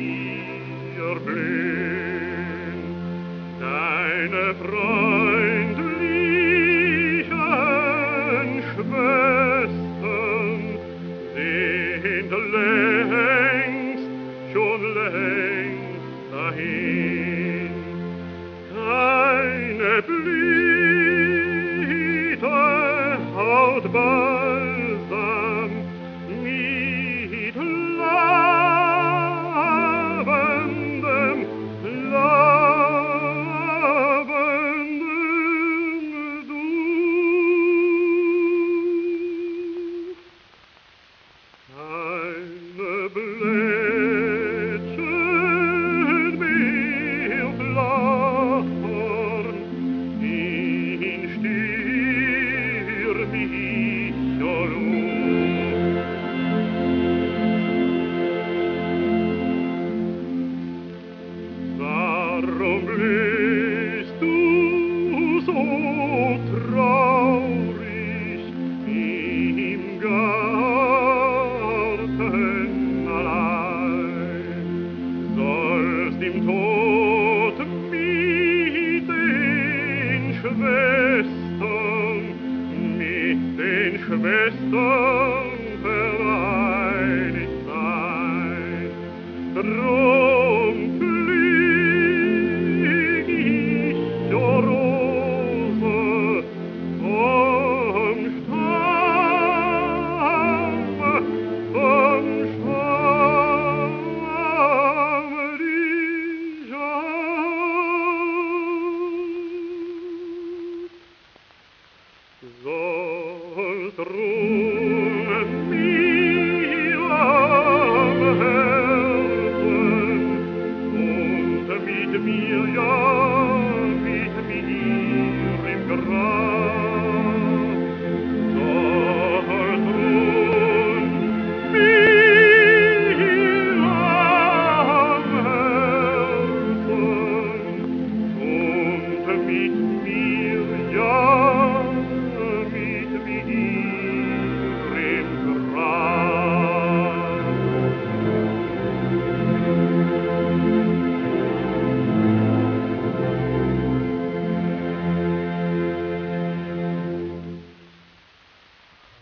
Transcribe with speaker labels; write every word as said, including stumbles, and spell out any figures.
Speaker 1: dir blühen, deine freundlichen Schwestern sind längst, schon längst dahin. Deine Blüte haut Balsam mit lavendem, lavendem Duft. Deine Blättchen mir flattern in stürmischer Luft. Warum blühst du so traurig im Garten allein? Sollst im Tod mit den Schwestern, mit den Schwestern vereinigt sein. Drum